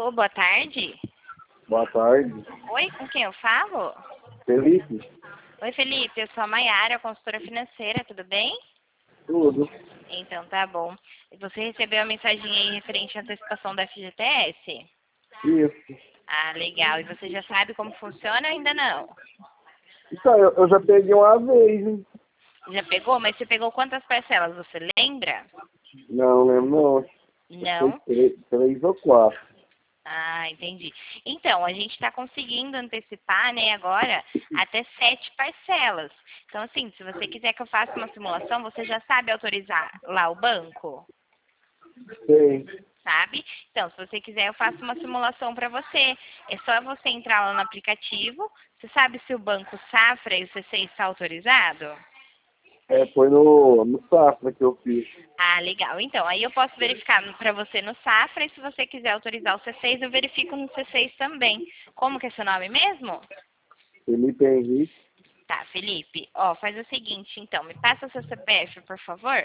Alô, boa tarde. Boa tarde. Oi, com quem eu falo? Felipe? Oi, Felipe, eu sou a Maiara, consultora financeira, tudo bem? Tudo. Então tá bom. Você recebeu a mensagem aí referente à antecipação da FGTS? Isso. Ah, legal. E você já sabe como funciona ou ainda não? Então, eu já peguei uma vez, hein? Já pegou? Mas você pegou quantas parcelas? Você lembra? Não lembro não. Foi Não? três ou quatro. Ah, entendi. Então, a gente está conseguindo antecipar, né, agora até 7 parcelas. Então, assim, se você quiser que eu faça uma simulação, você já sabe autorizar lá o banco? Sei. Sabe? Então, se você quiser, eu faço uma simulação para você. É só você entrar lá no aplicativo. Você sabe se o Banco Safra e o C6 está autorizado? Foi no Safra que eu fiz. Ah, legal. Então, aí eu posso verificar para você no Safra e se você quiser autorizar o C6, eu verifico no C6 também. Como que é seu nome mesmo? Felipe Henrique, Tá, Felipe. Ó, faz o seguinte, então. Me passa o seu CPF, por favor.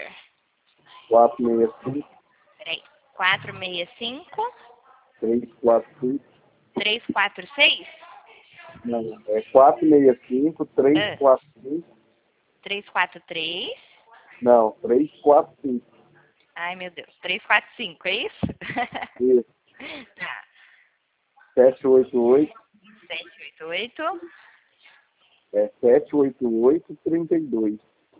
465, Peraí. 465 345. 346? Não, é 465, Ah, 345. 343? Não, 345. Ai, meu Deus. 345, é isso? Isso. Tá. 788, 788 788, 32.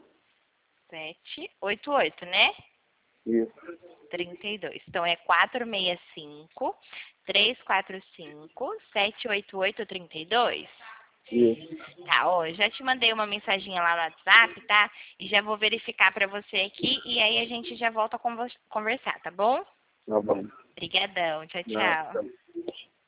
788, né? Isso. 32. Então é 465 345 788 32. Isso. Tá, ó, eu já te mandei uma mensaginha lá no WhatsApp, tá? E já vou verificar pra você aqui e aí a gente já volta a conversar, tá bom? Tá bom. Obrigadão. Tchau, Não, tchau. tá.